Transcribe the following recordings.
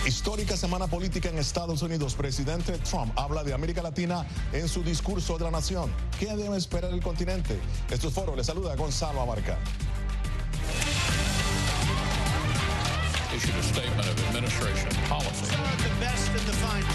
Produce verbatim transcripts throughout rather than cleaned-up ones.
Histórica semana política en Estados Unidos. Presidente Trump habla de América Latina en su discurso de la nación. ¿Qué debe esperar el continente? Esto es Foro. Le saluda Gonzalo Abarca. Issued a statement of administration policy. The best in the finals.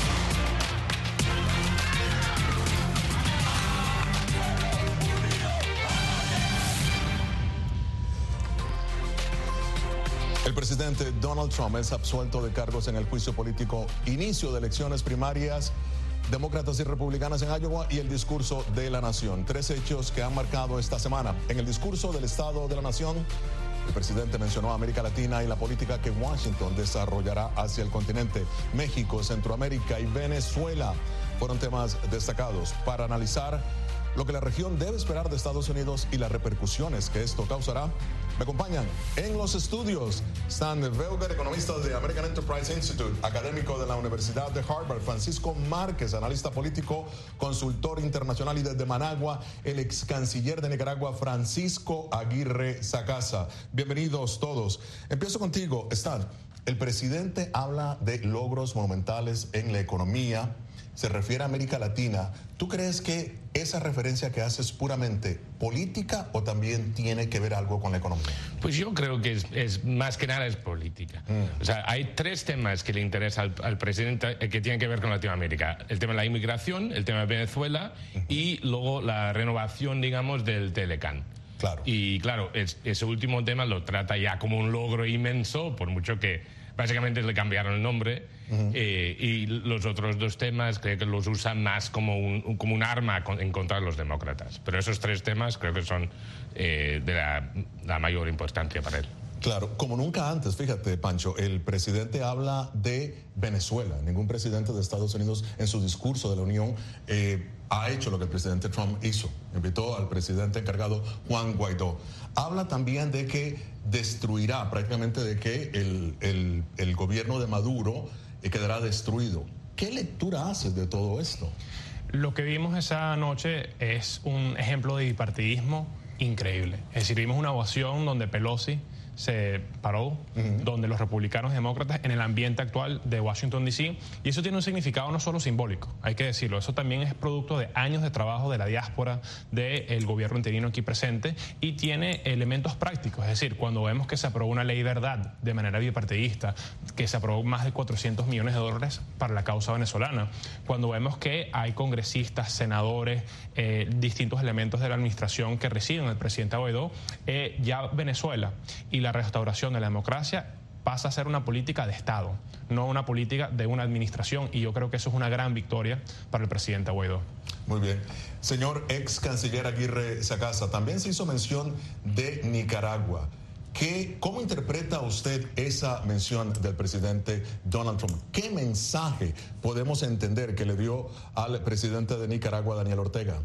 El presidente Donald Trump es absuelto de cargos en el juicio político, inicio de elecciones primarias demócratas y republicanas en Iowa y el discurso de la nación. Tres hechos que han marcado esta semana. En el discurso del Estado de la Nación, el presidente mencionó a América Latina y la política que Washington desarrollará hacia el continente. México, Centroamérica y Venezuela fueron temas destacados para analizar lo que la región debe esperar de Estados Unidos y las repercusiones que esto causará. Me acompañan en los estudios Stan Veuger, economista de American Enterprise Institute, académico de la Universidad de Harvard; Francisco Márquez, analista político, consultor internacional; y desde Managua, el ex canciller de Nicaragua, Francisco Aguirre Sacasa. Bienvenidos todos. Empiezo contigo, Stan. El presidente habla de logros monumentales en la economía, se refiere a América Latina. ¿Tú crees que esa referencia que hace es puramente política o también tiene que ver algo con la economía? Pues yo creo que es, es más que nada es política. Mm. O sea, hay tres temas que le interesa al, al presidente que tienen que ver con Latinoamérica: el tema de la inmigración, el tema de Venezuela uh-huh. y luego la renovación, digamos, del Telecán. Claro. Y claro, es, ese último tema lo trata ya como un logro inmenso, por mucho que básicamente le cambiaron el nombre. Uh-huh. eh, y los otros dos temas creo que los usan más como un, como un arma en contra de los demócratas. Pero esos tres temas creo que son eh, de la, la mayor importancia para él. Claro, como nunca antes, fíjate, Pancho, el presidente habla de Venezuela. Ningún presidente de Estados Unidos en su discurso de la Unión eh, ha hecho lo que el presidente Trump hizo. Invitó al presidente encargado, Juan Guaidó. Habla también de que destruirá, prácticamente de que el, el, el gobierno de Maduro eh, quedará destruido. ¿Qué lectura haces de todo esto? Lo que vimos esa noche es un ejemplo de bipartidismo increíble. Es decir, vimos una ovación donde Pelosi se paró, uh-huh. donde los republicanos y demócratas en el ambiente actual de Washington, D C, y eso tiene un significado no solo simbólico, hay que decirlo, eso también es producto de años de trabajo de la diáspora, del gobierno interino aquí presente, y tiene elementos prácticos. Es decir, cuando vemos que se aprobó una ley verdad de manera bipartidista, que se aprobó más de cuatrocientos millones de dólares para la causa venezolana, cuando vemos que hay congresistas, senadores, eh, distintos elementos de la administración que reciben al presidente Guaidó, eh, ya Venezuela y la restauración de la democracia pasa a ser una política de Estado, no una política de una administración, y yo creo que eso es una gran victoria para el presidente Guaidó. Muy bien. Señor ex canciller Aguirre Sacasa, también se hizo mención de Nicaragua. ¿Qué, ¿Cómo interpreta usted esa mención del presidente Donald Trump? ¿Qué mensaje podemos entender que le dio al presidente de Nicaragua, Daniel Ortega?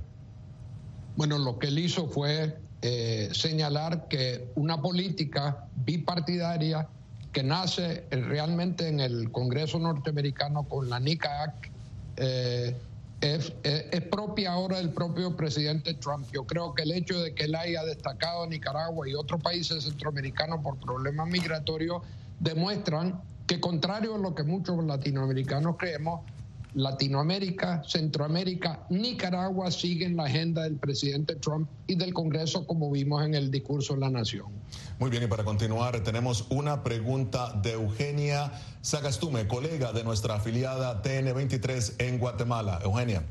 Bueno, lo que él hizo fue Eh, señalar que una política bipartidaria que nace realmente en el Congreso norteamericano con la NICA-Act eh, es, es, es propia ahora del propio presidente Trump. Yo creo que el hecho de que él haya destacado a Nicaragua y otros países centroamericanos por problemas migratorios demuestran que, contrario a lo que muchos latinoamericanos creemos, Latinoamérica, Centroamérica, Nicaragua siguen la agenda del presidente Trump y del Congreso, como vimos en el discurso de la Nación. Muy bien, y para continuar tenemos una pregunta de Eugenia Sagastume, colega de nuestra afiliada T N veintitrés en Guatemala. Eugenia.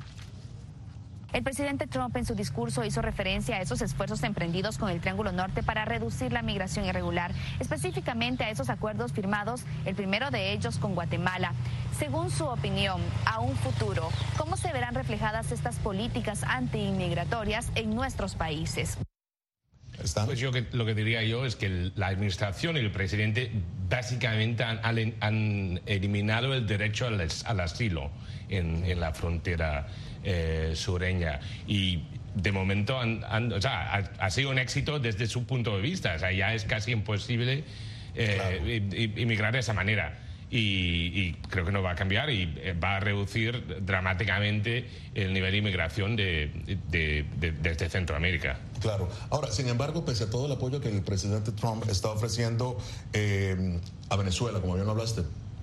El presidente Trump en su discurso hizo referencia a esos esfuerzos emprendidos con el Triángulo Norte para reducir la migración irregular, específicamente a esos acuerdos firmados, el primero de ellos con Guatemala. Según su opinión, a un futuro, ¿cómo se verán reflejadas estas políticas antiinmigratorias en nuestros países? Pues yo que, lo que diría yo es que el, la administración y el presidente básicamente han, han eliminado el derecho al, al asilo en, en la frontera eh, sureña, y de momento han, han, o sea, ha, ha sido un éxito desde su punto de vista. O sea, ya es casi imposible eh, claro. inmigrar de esa manera. Y, y creo que no va a cambiar y va a reducir dramáticamente el nivel de inmigración de, de, de, desde Centroamérica. Claro. Ahora, sin embargo, pese a todo el apoyo que el presidente Trump está ofreciendo eh, a Venezuela, como bien hablaste,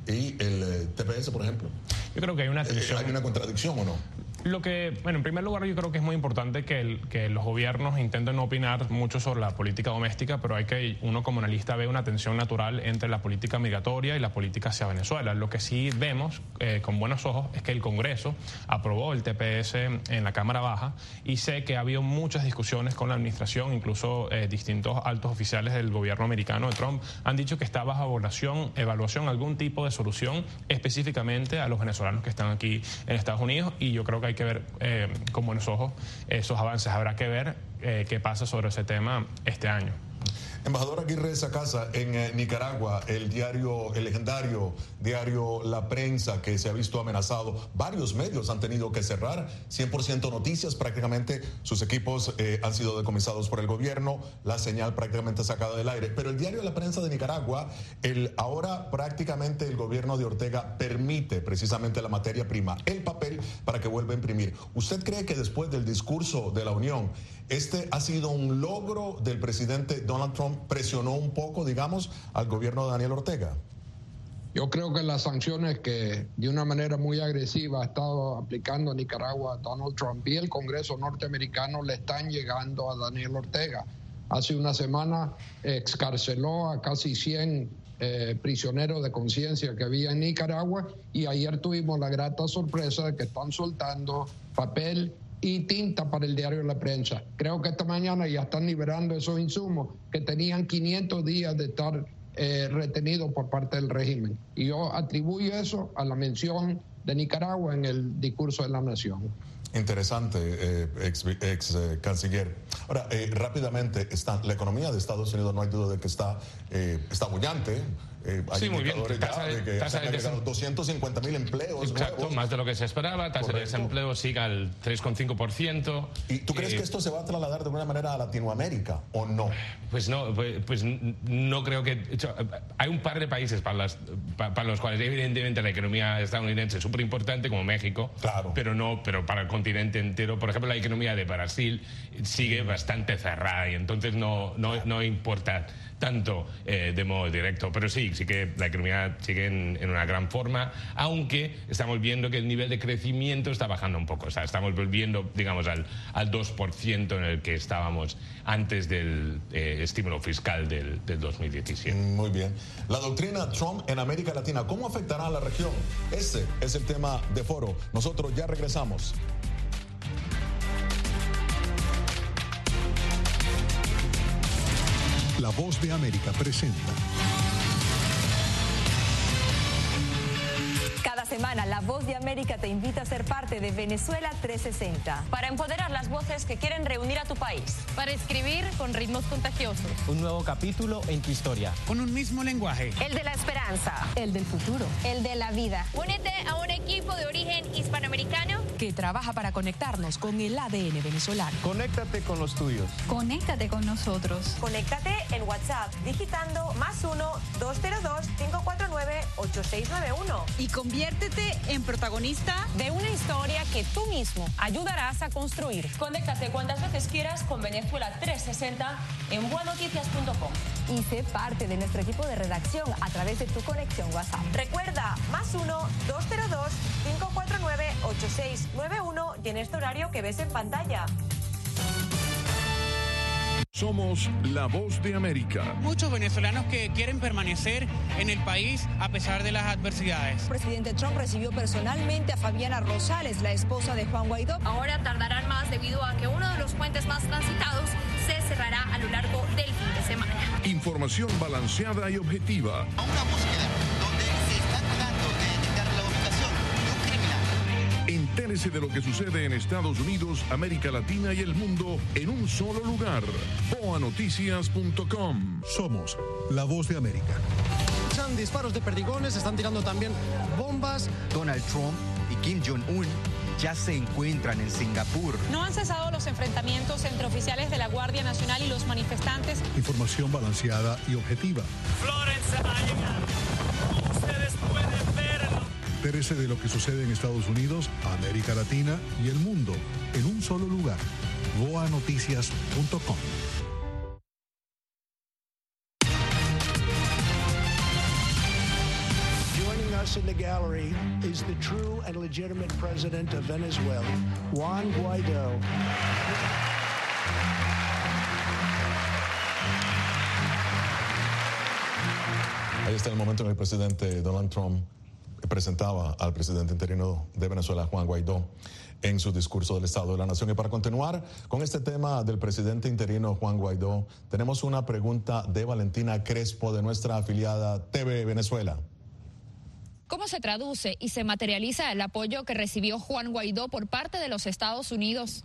y el eh, T P S, por ejemplo. Yo creo que hay una tensión. ¿Hay una contradicción o no? Lo que, bueno, en primer lugar yo creo que es muy importante que, el, que los gobiernos intenten no opinar mucho sobre la política doméstica, pero hay que, uno como analista ve una tensión natural entre la política migratoria y la política hacia Venezuela. Lo que sí vemos eh, con buenos ojos es que el Congreso aprobó el T P S en la Cámara Baja y sé que ha habido muchas discusiones con la administración, incluso eh, distintos altos oficiales del gobierno americano de Trump han dicho que está bajo evaluación, evaluación algún tipo de solución específicamente a los venezolanos que están aquí en Estados Unidos, y yo creo que hay que ver eh, con buenos ojos esos avances. Habrá que ver eh, qué pasa sobre ese tema este año. Embajador Aguirre Sacasa, en eh, Nicaragua, el diario, el legendario diario La Prensa, que se ha visto amenazado, varios medios han tenido que cerrar, cien por ciento Noticias, prácticamente sus equipos eh, han sido decomisados por el gobierno, la señal prácticamente sacada del aire. Pero el diario La Prensa de Nicaragua, el, ahora prácticamente el gobierno de Ortega permite precisamente la materia prima, el papel, para que vuelva a imprimir. ¿Usted cree que después del discurso de la Unión, este ha sido un logro del presidente Donald Trump? ¿Presionó un poco, digamos, al gobierno de Daniel Ortega? Yo creo que las sanciones que de una manera muy agresiva ha estado aplicando a Nicaragua Donald Trump y el Congreso norteamericano le están llegando a Daniel Ortega. Hace una semana excarceló a casi cien eh, prisioneros de conciencia que había en Nicaragua, y ayer tuvimos la grata sorpresa de que están soltando papel y tinta para el diario La Prensa. Creo que esta mañana ya están liberando esos insumos que tenían quinientos días de estar eh, retenidos por parte del régimen. Y yo atribuyo eso a la mención de Nicaragua en el discurso de la nación. Interesante, eh, ex, ex eh, canciller. Ahora, eh, rápidamente, está, la economía de Estados Unidos no hay duda de que está, eh, está bullante. Eh, hay sí, muy bien. Tasa de, de que tasa de desempleo. doscientos cincuenta mil empleos. Exacto, nuevos. Más de lo que se esperaba. Tasa Correcto. de desempleo sigue al tres coma cinco por ciento. ¿Y tú crees eh, que esto se va a trasladar de alguna manera a Latinoamérica o no? Pues no, pues, pues no creo que... Hecho, hay un par de países para, las, para, para los cuales evidentemente la economía estadounidense es súper importante, como México, claro. pero no, pero para el continente entero. Por ejemplo, la economía de Brasil sigue mm. bastante cerrada y entonces no, no, no importa tanto eh, de modo directo, pero sí, sí que la economía sigue en, en una gran forma, aunque estamos viendo que el nivel de crecimiento está bajando un poco, o sea, estamos volviendo, digamos, al, al dos por ciento en el que estábamos antes del eh, estímulo fiscal del, del dos mil diecisiete. Muy bien. La doctrina Trump en América Latina, ¿cómo afectará a la región? Ese es el tema de foro. Nosotros ya regresamos. La Voz de América presenta. Cada semana, La Voz de América te invita a ser parte de Venezuela trescientos sesenta. Para empoderar las voces que quieren reunir a tu país. Para escribir con ritmos contagiosos. Un nuevo capítulo en tu historia. Con un mismo lenguaje. El de la esperanza. El del futuro. El de la vida. Únete a un equipo de origen hispanoamericano que trabaja para conectarnos con el A D N venezolano. Conéctate con los tuyos. Conéctate con nosotros. Conéctate en WhatsApp digitando más uno, dos cero dos, cinco cuatro nueve, ocho seis nueve uno. Y conviértete en protagonista de una historia que tú mismo ayudarás a construir. Conéctate cuantas veces quieras con Venezuela trescientos sesenta en boa noticias punto com. Y sé parte de nuestro equipo de redacción a través de tu conexión WhatsApp. Recuerda, más uno, dos cero dos, cinco cuatro nueve, ocho seis nueve uno y en este horario que ves en pantalla. Somos la Voz de América. Muchos venezolanos que quieren permanecer en el país a pesar de las adversidades. El presidente Trump recibió personalmente a Fabiana Rosales, la esposa de Juan Guaidó. Ahora tardarán más debido a que uno de los puentes más transitados se cerrará a lo largo del fin de semana. Información balanceada y objetiva. A una búsqueda donde se está tratando de detectar la ubicación de un criminal. Entérese de lo que sucede en Estados Unidos, América Latina y el mundo en un solo lugar. boa noticias punto com. Somos la Voz de América. Escuchan disparos de perdigones, están tirando también bombas. Donald Trump y Kim Jong-un ya se encuentran en Singapur. No han cesado los enfrentamientos entre oficiales de la Guardia Nacional y los manifestantes. Información balanceada y objetiva. Florence ha llegado. Ustedes pueden verlo. Entérese de lo que sucede en Estados Unidos, América Latina y el mundo en un solo lugar. boa noticias punto com. us in the gallery is the true and legitimate president of Venezuela, Juan Guaidó. Ahí está el momento en el presidente Donald Trump presentaba al presidente interino de Venezuela, Juan Guaidó, en su discurso del Estado de la Nación. Y para continuar con este tema del presidente interino Juan Guaidó, tenemos una pregunta de Valentina Crespo, de nuestra afiliada T V Venezuela. ¿Cómo se traduce y se materializa el apoyo que recibió Juan Guaidó por parte de los Estados Unidos?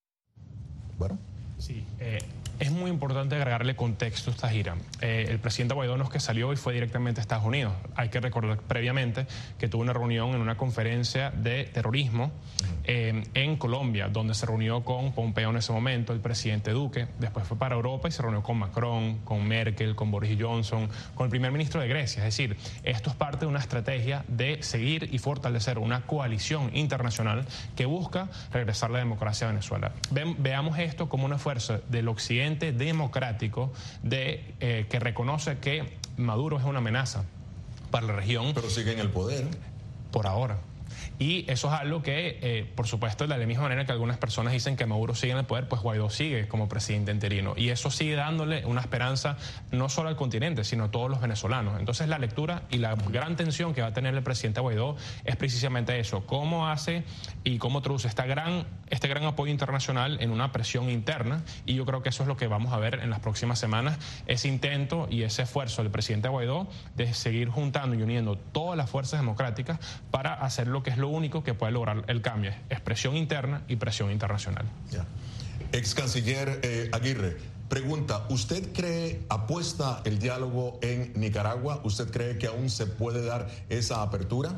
Bueno. Sí, eh, es muy importante agregarle contexto a esta gira. Eh, el presidente Guaidó no es que salió y fue directamente a Estados Unidos. Hay que recordar previamente que tuvo una reunión en una conferencia de terrorismo eh, en Colombia, donde se reunió con Pompeo en ese momento, el presidente Duque. Después fue para Europa y se reunió con Macron, con Merkel, con Boris Johnson, con el primer ministro de Grecia. Es decir, esto es parte de una estrategia de seguir y fortalecer una coalición internacional que busca regresar la democracia a Venezuela. Ve, veamos esto como una fuerza del occidente democrático de, eh, que reconoce que Maduro es una amenaza para la región. Pero sigue en el poder. Por ahora. Y eso es algo que, eh, por supuesto, de la misma manera que algunas personas dicen que Maduro sigue en el poder, pues Guaidó sigue como presidente interino. Y eso sigue dándole una esperanza no solo al continente, sino a todos los venezolanos. Entonces la lectura y la gran tensión que va a tener el presidente Guaidó es precisamente eso. Cómo hace y cómo traduce esta gran, este gran apoyo internacional en una presión interna. Y yo creo que eso es lo que vamos a ver en las próximas semanas. Ese intento y ese esfuerzo del presidente Guaidó de seguir juntando y uniendo todas las fuerzas democráticas para hacer lo que es lo único que puede lograr el cambio, expresión interna y presión internacional. Ya. Ex canciller eh, Aguirre, pregunta, ¿usted cree, apuesta el diálogo en Nicaragua? ¿Usted cree que aún se puede dar esa apertura?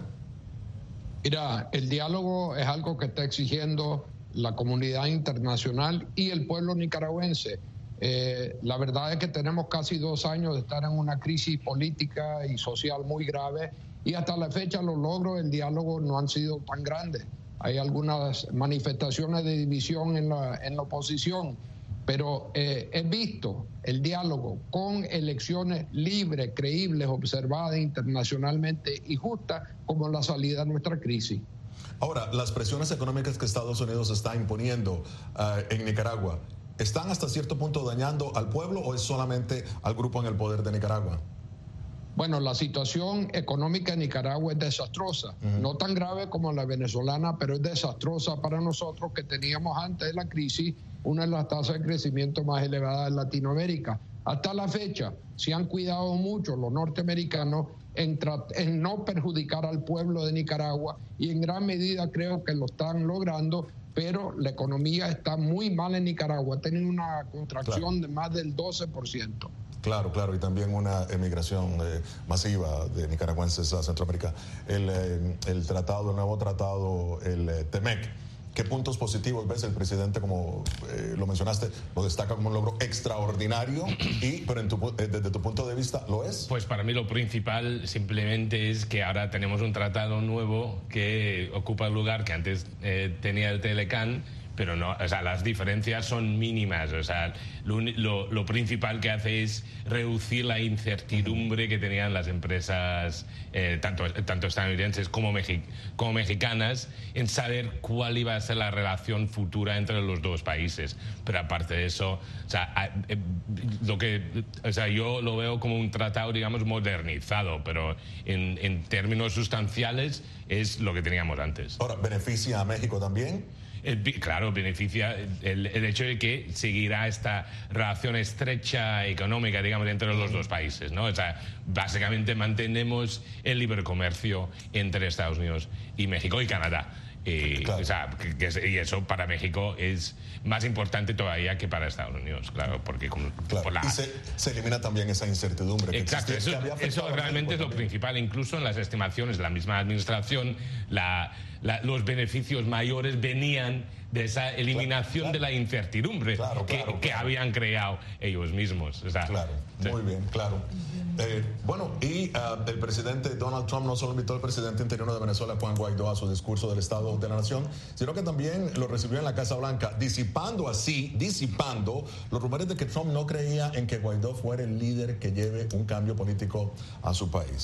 Mira, el diálogo es algo que está exigiendo la comunidad internacional y el pueblo nicaragüense. Eh, la verdad es que tenemos casi dos años de estar en una crisis política y social muy grave. Y hasta la fecha los logros del diálogo no han sido tan grandes. Hay algunas manifestaciones de división en la, en la oposición, pero eh, he visto el diálogo con elecciones libres, creíbles, observadas internacionalmente y justas como la salida de nuestra crisis. Ahora, las presiones económicas que Estados Unidos está imponiendo uh, en Nicaragua, ¿están hasta cierto punto dañando al pueblo o es solamente al grupo en el poder de Nicaragua? Bueno, la situación económica en Nicaragua es desastrosa, uh-huh. no tan grave como la venezolana, pero es desastrosa para nosotros, que teníamos antes de la crisis una de las tasas de crecimiento más elevadas de Latinoamérica. Hasta la fecha se han cuidado mucho los norteamericanos en, en no perjudicar al pueblo de Nicaragua y en gran medida creo que lo están logrando, pero la economía está muy mal en Nicaragua, ha tenido una contracción claro. de más del doce por ciento. Claro, claro, y también una emigración eh, masiva de nicaragüenses a Centroamérica. El, eh, el tratado, el nuevo tratado, el eh, TEMEC, ¿qué puntos positivos ves? El presidente, como eh, lo mencionaste, lo destaca como un logro extraordinario, y, pero en tu, eh, desde tu punto de vista, ¿lo es? Pues para mí lo principal simplemente es que ahora tenemos un tratado nuevo que ocupa el lugar que antes eh, tenía el Telecán, pero no, o sea, las diferencias son mínimas. O sea, lo, lo, lo principal que hace es reducir la incertidumbre que tenían las empresas, eh, tanto, tanto estadounidenses como, mexi como mexicanas, en saber cuál iba a ser la relación futura entre los dos países. Pero aparte de eso, o sea, eh, lo que, o sea, yo lo veo como un tratado, digamos, modernizado, pero en, en términos sustanciales es lo que teníamos antes. Ahora, ¿beneficia a México también? El, claro, beneficia el, el hecho de que seguirá esta relación estrecha económica, digamos, entre los dos países, ¿no? O sea, básicamente mantenemos el libre comercio entre Estados Unidos y México y Canadá. Eh, claro. O sea, que, que, y eso para México es más importante todavía que para Estados Unidos, claro, porque como, claro. por la... y se, se elimina también esa incertidumbre. Que Exacto, existía, eso, que eso realmente es lo también. principal. Incluso en las estimaciones de la misma administración, la, la, los beneficios mayores venían de esa eliminación claro, claro. de la incertidumbre claro, que, claro, que claro. habían creado ellos mismos. O sea, claro, sí. Muy bien, claro. Eh, bueno, y uh, el presidente Donald Trump no solo invitó al presidente interino de Venezuela, Juan Guaidó, a su discurso del Estado de la Nación, sino que también lo recibió en la Casa Blanca, disipando así, disipando los rumores de que Trump no creía en que Guaidó fuera el líder que lleve un cambio político a su país.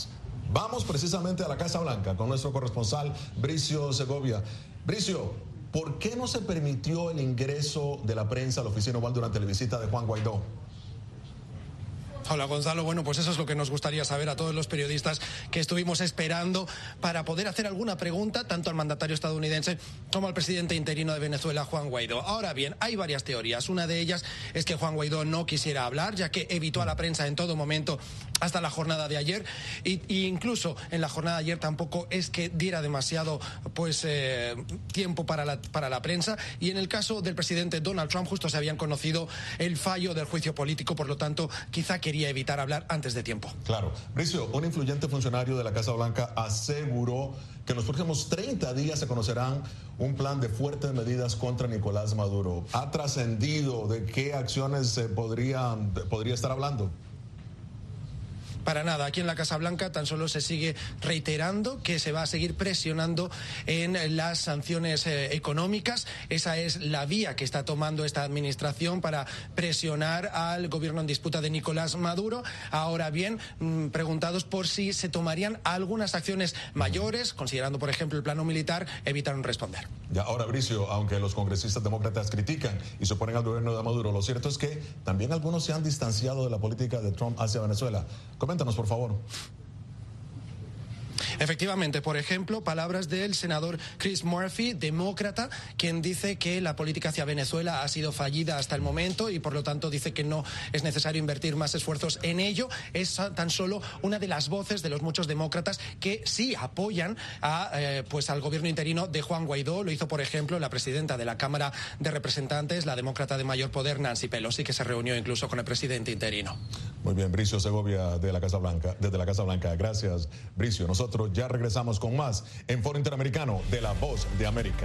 Vamos precisamente a la Casa Blanca con nuestro corresponsal Bricio Segovia. Bricio, ¿por qué no se permitió el ingreso de la prensa a la oficina oval durante la visita de Juan Guaidó? Hola Gonzalo, bueno pues eso es lo que nos gustaría saber a todos los periodistas que estuvimos esperando para poder hacer alguna pregunta tanto al mandatario estadounidense como al presidente interino de Venezuela, Juan Guaidó. Ahora bien, hay varias teorías. Una de ellas es que Juan Guaidó no quisiera hablar, ya que evitó a la prensa en todo momento hasta la jornada de ayer y, y incluso en la jornada de ayer tampoco es que diera demasiado pues eh, tiempo para la, para la prensa. Y en el caso del presidente Donald Trump justo se habían conocido el fallo del juicio político, por lo tanto quizá quería evitar hablar antes de tiempo. Claro. Bricio, un influyente funcionario de la Casa Blanca aseguró que en los próximos treinta días se conocerán un plan de fuertes medidas contra Nicolás Maduro. ¿Ha trascendido de qué acciones se podría, podría estar hablando? Para nada, aquí en la Casa Blanca tan solo se sigue reiterando que se va a seguir presionando en las sanciones eh, económicas. Esa es la vía que está tomando esta administración para presionar al gobierno en disputa de Nicolás Maduro. Ahora bien, mmm, preguntados por si se tomarían algunas acciones mayores, considerando por ejemplo el plano militar, evitaron responder. Ya, ahora Bricio, aunque los congresistas demócratas critican y se oponen al gobierno de Maduro, lo cierto es que también algunos se han distanciado de la política de Trump hacia Venezuela. Coméntanos, por favor. Efectivamente, por ejemplo, palabras del senador Chris Murphy, demócrata, quien dice que la política hacia Venezuela ha sido fallida hasta el momento y por lo tanto dice que no es necesario invertir más esfuerzos en ello. Es tan solo una de las voces de los muchos demócratas que sí apoyan a, eh, pues al gobierno interino de Juan Guaidó. Lo hizo, por ejemplo, la presidenta de la Cámara de Representantes, la demócrata de mayor poder, Nancy Pelosi, que se reunió incluso con el presidente interino. Muy bien, Bricio Segovia de la Casa Blanca, desde la Casa Blanca. Gracias, Bricio. Nosotros ya regresamos con más en Foro Interamericano de La Voz de América.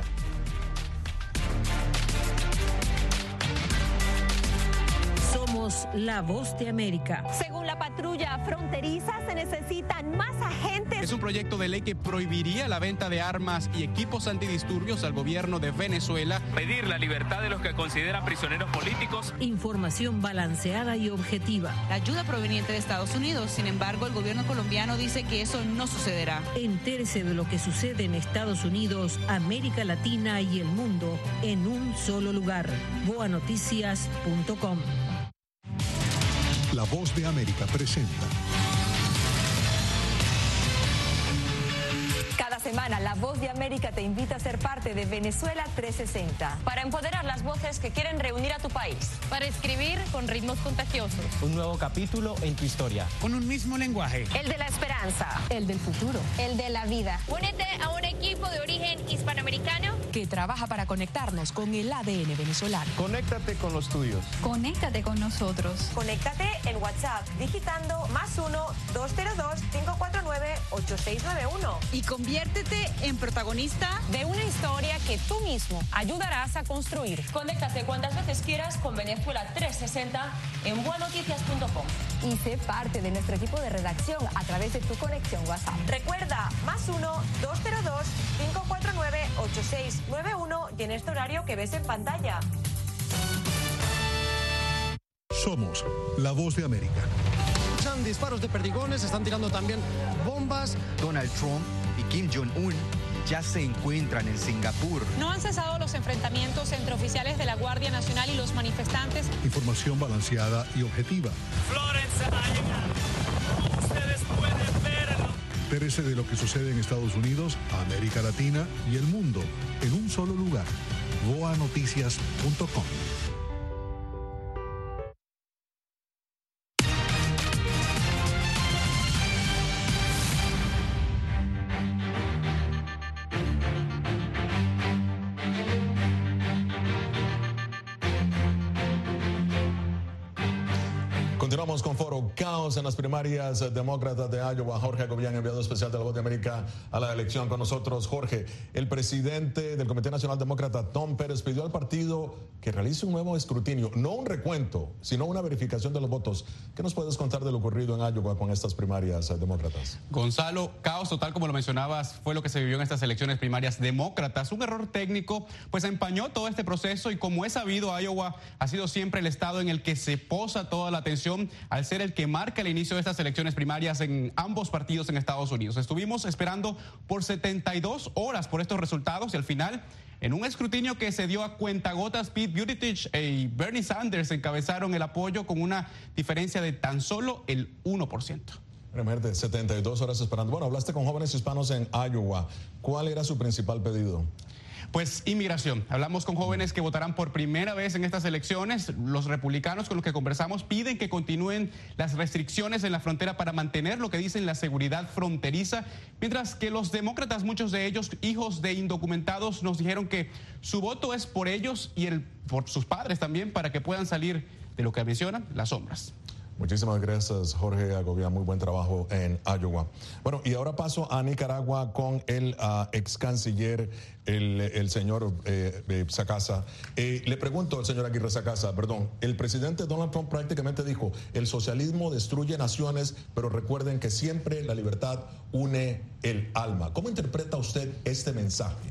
Somos La Voz de América. Según la patrulla fronteriza, se necesitan más agentes. Es un proyecto de ley que prohibiría la venta de armas y equipos antidisturbios al gobierno de Venezuela. Pedir la libertad de los que considera prisioneros políticos. Información balanceada y objetiva. La ayuda proveniente de Estados Unidos. Sin embargo, el gobierno colombiano dice que eso no sucederá. Entérese de lo que sucede en Estados Unidos, América Latina y el mundo en un solo lugar. boa noticias punto com. La Voz de América presenta. Cada semana, La Voz de América te invita a ser parte de Venezuela trescientos sesenta. Para empoderar las voces que quieren reunir a tu país. Para escribir con ritmos contagiosos. Un nuevo capítulo en tu historia. Con un mismo lenguaje. El de la esperanza. El del futuro. El de la vida. Únete a un equipo de origen hispanoamericano que trabaja para conectarnos con el A D N venezolano. Conéctate con los tuyos. Conéctate con nosotros. Conéctate en WhatsApp digitando más uno dos cero dos cinco cuatro nueve ocho seis nueve uno. Y conviértete en protagonista de una historia que tú mismo ayudarás a construir. Conéctate cuantas veces quieras con Venezuela trescientos sesenta en boa noticias punto com. Y sé parte de nuestro equipo de redacción a través de tu conexión WhatsApp. Recuerda, más uno dos cero dos cinco cuatro nueve ocho seis nueve uno y en este horario que ves en pantalla. Somos La Voz de América. Escuchan disparos de perdigones, están tirando también bombas. Donald Trump y Kim Jong-un ya se encuentran en Singapur. No han cesado los enfrentamientos entre oficiales de la Guardia Nacional y los manifestantes. Información balanceada y objetiva. Florence ha llegado. Ustedes pueden verlo. Entérese de lo que sucede en Estados Unidos, América Latina y el mundo en un solo lugar. boa noticias punto com. Continuamos con Foro. Caos en las primarias demócratas de Iowa. Jorge Gobián, enviado especial de La Voz de América a la elección con nosotros. Jorge, el presidente del Comité Nacional Demócrata, Tom Pérez, pidió al partido que realice un nuevo escrutinio, no un recuento, sino una verificación de los votos. ¿Qué nos puedes contar de lo ocurrido en Iowa con estas primarias demócratas? Gonzalo, caos total, como lo mencionabas, fue lo que se vivió en estas elecciones primarias demócratas. Un error técnico, pues empañó todo este proceso y como es sabido, Iowa ha sido siempre el estado en el que se posa toda la atención al ser el que marca el inicio de estas elecciones primarias en ambos partidos en Estados Unidos. Estuvimos esperando por setenta y dos horas por estos resultados y al final, en un escrutinio que se dio a cuentagotas, Pete Buttigieg y Bernie Sanders encabezaron el apoyo con una diferencia de tan solo el uno por ciento. setenta y dos horas esperando. Bueno, hablaste con jóvenes hispanos en Iowa. ¿Cuál era su principal pedido? Pues inmigración. Hablamos con jóvenes que votarán por primera vez en estas elecciones. Los republicanos con los que conversamos piden que continúen las restricciones en la frontera para mantener lo que dicen la seguridad fronteriza, mientras que los demócratas, muchos de ellos hijos de indocumentados, nos dijeron que su voto es por ellos y el, por sus padres también, para que puedan salir de lo que mencionan las sombras. Muchísimas gracias, Jorge Agovia. Muy buen trabajo en Iowa. Bueno, y ahora paso a Nicaragua con el uh, ex canciller, el, el señor eh, eh, Sacasa. Eh, le pregunto al señor Aguirre Sacasa, perdón, el presidente Donald Trump prácticamente dijo, el socialismo destruye naciones, pero recuerden que siempre la libertad une el alma. ¿Cómo interpreta usted este mensaje?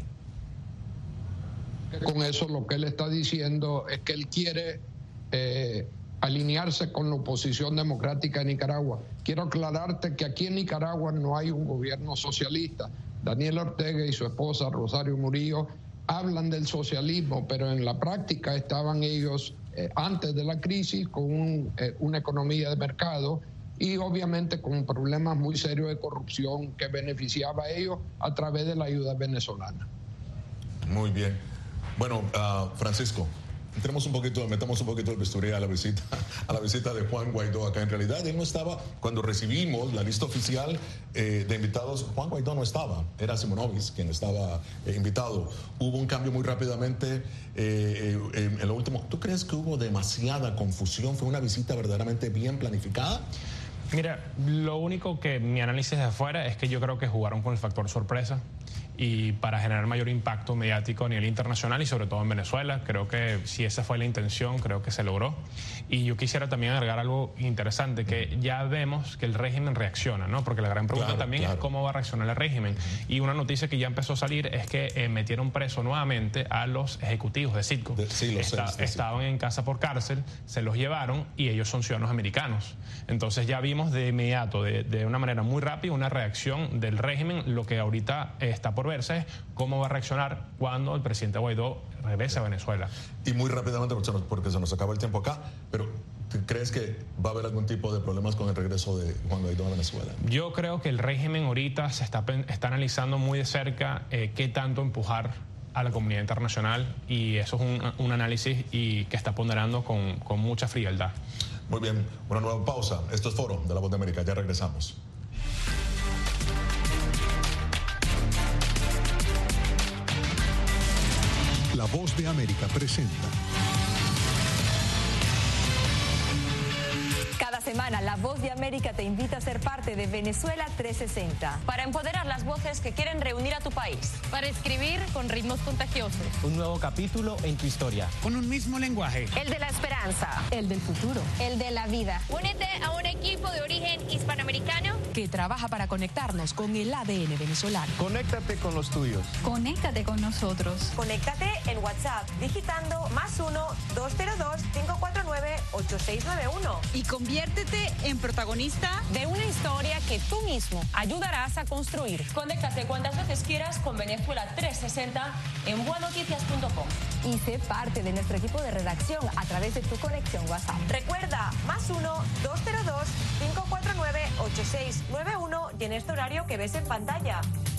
Con eso lo que él está diciendo es que él quiere Eh, alinearse con la oposición democrática de Nicaragua. Quiero aclararte que aquí en Nicaragua no hay un gobierno socialista. Daniel Ortega y su esposa Rosario Murillo hablan del socialismo, pero en la práctica estaban ellos eh, antes de la crisis con un, eh, una economía de mercado y obviamente con problemas muy serios de corrupción que beneficiaba a ellos a través de la ayuda venezolana. Muy bien. Bueno, uh, Francisco, entremos un poquito, metamos un poquito el bisturí a la visita, a la visita de Juan Guaidó acá. En realidad, él no estaba, cuando recibimos la lista oficial eh, de invitados, Juan Guaidó no estaba, era Simonovic quien estaba eh, invitado. Hubo un cambio muy rápidamente eh, eh, en lo último. ¿Tú crees que hubo demasiada confusión? ¿Fue una visita verdaderamente bien planificada? Mira, lo único que mi análisis de afuera es que yo creo que jugaron con el factor sorpresa y para generar mayor impacto mediático a nivel internacional y sobre todo en Venezuela. Creo que si esa fue la intención, creo que se logró. Y yo quisiera también agregar algo interesante, que ya vemos que el régimen reacciona, ¿no? Porque la gran pregunta claro, también claro. es cómo va a reaccionar el régimen. Y una noticia que ya empezó a salir es que eh, metieron preso nuevamente a los ejecutivos de Citgo. De, sí, los Está, sé, estaban sí. en casa por cárcel, se los llevaron y ellos son ciudadanos americanos. Entonces ya vimos de inmediato, de, de una manera muy rápida, una reacción del régimen. Lo que ahorita está por verse es cómo va a reaccionar cuando el presidente Guaidó regrese a Venezuela. Y muy rápidamente, porque se nos acaba el tiempo acá, pero ¿crees que va a haber algún tipo de problemas con el regreso de Juan Guaidó a Venezuela? Yo creo que el régimen ahorita se está, está analizando muy de cerca eh, qué tanto empujar a la comunidad internacional, y eso es un, un análisis y que está ponderando con, con mucha frialdad. Muy bien, una nueva pausa. Esto es Foro de La Voz de América. Ya regresamos. La Voz de América presenta. Cada semana, La Voz de América te invita a ser parte de Venezuela trescientos sesenta. Para empoderar las voces que quieren reunir a tu país. Para escribir con ritmos contagiosos. Un nuevo capítulo en tu historia. Con un mismo lenguaje. El de la esperanza. El del futuro. El de la vida. Únete a un equipo de origen hispanoamericano que trabaja para conectarnos con el A D N venezolano. Conéctate con los tuyos. Conéctate con nosotros. Conéctate en WhatsApp digitando más uno, dos cero dos, cinco cuatro nueve, ocho seis nueve uno. Y conviértete en protagonista de una historia que tú mismo ayudarás a construir. Conéctate cuantas veces quieras con Venezuela trescientos sesenta en buenoticias punto com. Y sé parte de nuestro equipo de redacción a través de tu conexión WhatsApp. Recuerda, más uno, dos cero dos, cinco cuatro nueve, ocho seis nueve uno y en este horario que ves en pantalla.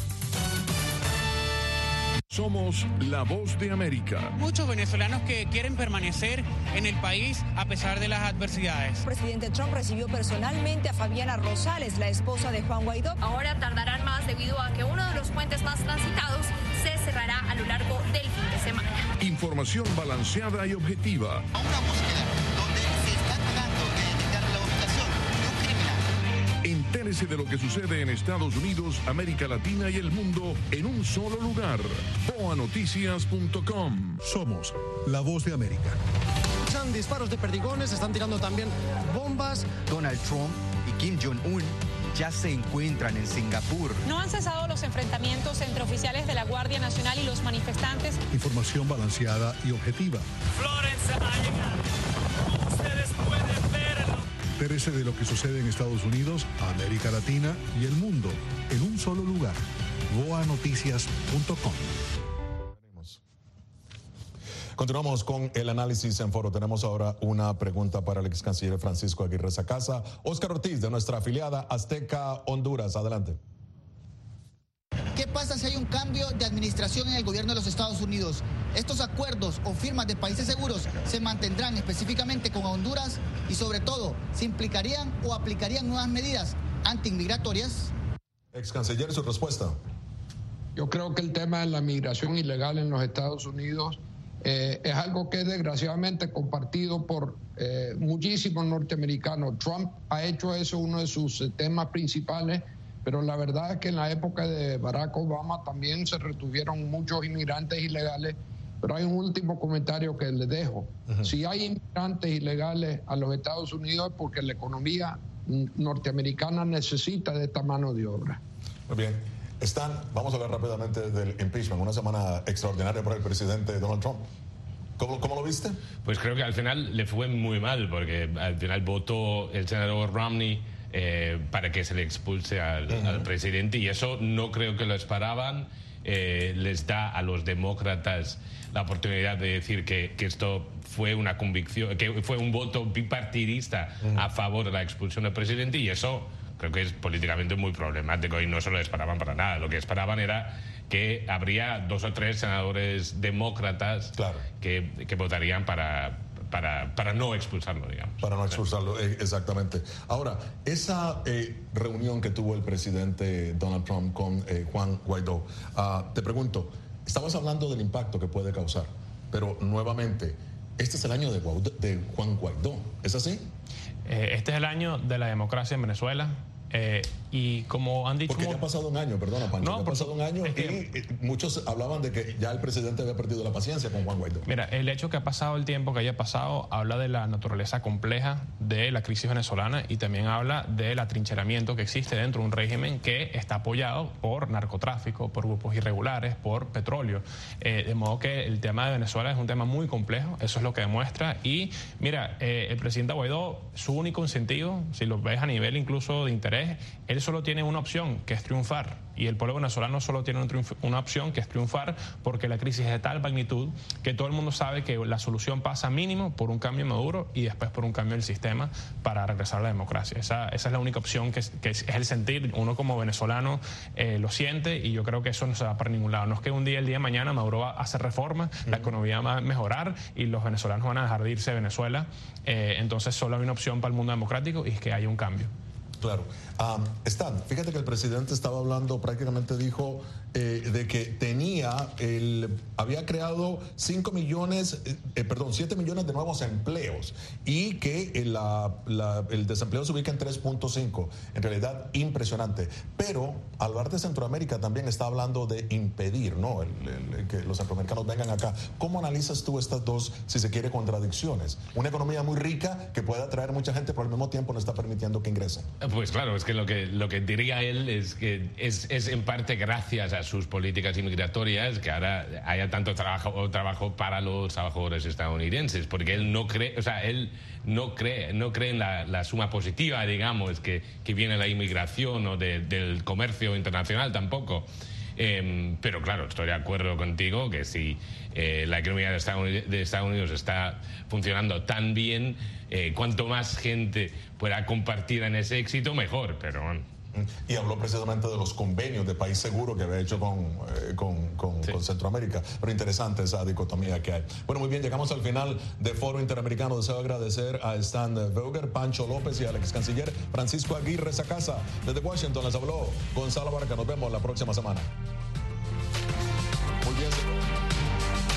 Somos La Voz de América. Muchos venezolanos que quieren permanecer en el país a pesar de las adversidades. El presidente Trump recibió personalmente a Fabiana Rosales, la esposa de Juan Guaidó. Ahora tardarán más debido a que uno de los puentes más transitados se cerrará a lo largo del fin de semana. Información balanceada y objetiva. A una búsqueda donde se está tratando de evitar la ubicación de un criminal. Entérese de lo que sucede en Estados Unidos, América Latina y el mundo en un solo lugar. boa noticias punto com. Somos La Voz de América. Escuchan disparos de perdigones, están tirando también bombas. Donald Trump y Kim Jong-un ya se encuentran en Singapur. No han cesado los enfrentamientos entre oficiales de la Guardia Nacional y los manifestantes. Información balanceada y objetiva. Florence ha llegado. Ustedes pueden verlo. Entérese de lo que sucede en Estados Unidos, América Latina y el mundo en un solo lugar. boa noticias punto com. Continuamos con el análisis en foro. Tenemos ahora una pregunta para el ex canciller Francisco Aguirre Sacasa. Óscar Ortiz, de nuestra afiliada Azteca Honduras. Adelante. ¿Qué pasa si hay un cambio de administración en el gobierno de los Estados Unidos? ¿Estos acuerdos o firmas de países seguros se mantendrán específicamente con Honduras? Y sobre todo, ¿se implicarían o aplicarían nuevas medidas antiinmigratorias? Ex canciller, su respuesta. Yo creo que el tema de la migración ilegal en los Estados Unidos eh, es algo que es desgraciadamente compartido por eh, muchísimos norteamericanos. Trump ha hecho eso uno de sus eh, temas principales, pero la verdad es que en la época de Barack Obama también se retuvieron muchos inmigrantes ilegales. Pero hay un último comentario que les dejo. Uh-huh. Si hay inmigrantes ilegales a los Estados Unidos es porque la economía norteamericana necesita de esta mano de obra. Muy bien. Stan, vamos a hablar rápidamente del impeachment, una semana extraordinaria para el presidente Donald Trump. ¿Cómo, ¿Cómo lo viste? Pues creo que al final le fue muy mal, porque al final votó el senador Romney eh, para que se le expulse al, uh-huh. al presidente, y eso no creo que lo esperaban. Eh, les da a los demócratas la oportunidad de decir que, que esto fue una convicción, que fue un voto bipartidista uh-huh. a favor de la expulsión del presidente, y eso creo que es políticamente muy problemático, y no se lo esperaban para nada. Lo que esperaban era que habría dos o tres senadores demócratas claro. que, que votarían para, para, para no expulsarlo, digamos. Para no expulsarlo, eh, exactamente. Ahora, esa eh, reunión que tuvo el presidente Donald Trump con eh, Juan Guaidó, uh, te pregunto, estamos hablando del impacto que puede causar, pero nuevamente, este es el año de, Guaidó, de Juan Guaidó, ¿es así? Eh, este es el año de la democracia en Venezuela. Eh, y como han dicho... Porque ya ha pasado un año, perdona, Pancho, no, ya ha pasado un año es que, y, y muchos hablaban de que ya el presidente había perdido la paciencia con Juan Guaidó. Mira, el hecho que ha pasado el tiempo que haya pasado habla de la naturaleza compleja de la crisis venezolana, y también habla del atrincheramiento que existe dentro de un régimen que está apoyado por narcotráfico, por grupos irregulares, por petróleo. Eh, de modo que el tema de Venezuela es un tema muy complejo, eso es lo que demuestra. Y mira, eh, el presidente Guaidó, su único incentivo, si lo ves a nivel incluso de interés, él solo tiene una opción, que es triunfar, y el pueblo venezolano solo tiene un triunf- una opción, que es triunfar, porque la crisis es de tal magnitud que todo el mundo sabe que la solución pasa mínimo por un cambio en Maduro y después por un cambio del sistema para regresar a la democracia. Esa, esa es la única opción que es, que es, es el sentir. Uno como venezolano eh, lo siente, y yo creo que eso no se va para ningún lado. No es que un día, el día de mañana, Maduro va a hacer reformas, uh-huh. la economía va a mejorar y los venezolanos van a dejar de irse de Venezuela. Eh, entonces solo hay una opción para el mundo democrático, y es que haya un cambio. Claro. Um, Stan, fíjate que el presidente estaba hablando, prácticamente dijo eh, de que tenía, el, había creado cinco millones, eh, perdón, siete millones de nuevos empleos, y que el, la, la, el desempleo se ubica en tres punto cinco. En realidad, impresionante. Pero al hablar de Centroamérica también está hablando de impedir, ¿no? El, el, que los centroamericanos vengan acá. ¿Cómo analizas tú estas dos, si se quiere, contradicciones? Una economía muy rica que puede atraer mucha gente, pero al mismo tiempo no está permitiendo que ingresen. Pues claro, es que lo que, lo que diría él es que es, es en parte gracias a sus políticas inmigratorias que ahora haya tanto trabajo, trabajo para los trabajadores estadounidenses, porque él no cree, o sea, él no cree, no cree en la, la suma positiva, digamos, que, que viene la inmigración o de, del comercio internacional tampoco. Eh, pero claro, estoy de acuerdo contigo que si eh, la economía de Estados, Unidos, de Estados Unidos está funcionando tan bien, eh, cuanto más gente pueda compartir en ese éxito, mejor, pero bueno. Y habló precisamente de los convenios de país seguro que había hecho con, eh, con, con, sí. con Centroamérica. Pero interesante esa dicotomía que hay. Bueno, muy bien, llegamos al final de Foro Interamericano. Deseo agradecer a Stan Veuger, Pancho López y al ex canciller Francisco Aguirre Sacasa. Desde Washington les habló Gonzalo Barca. Nos vemos la próxima semana. Muy bien, señor.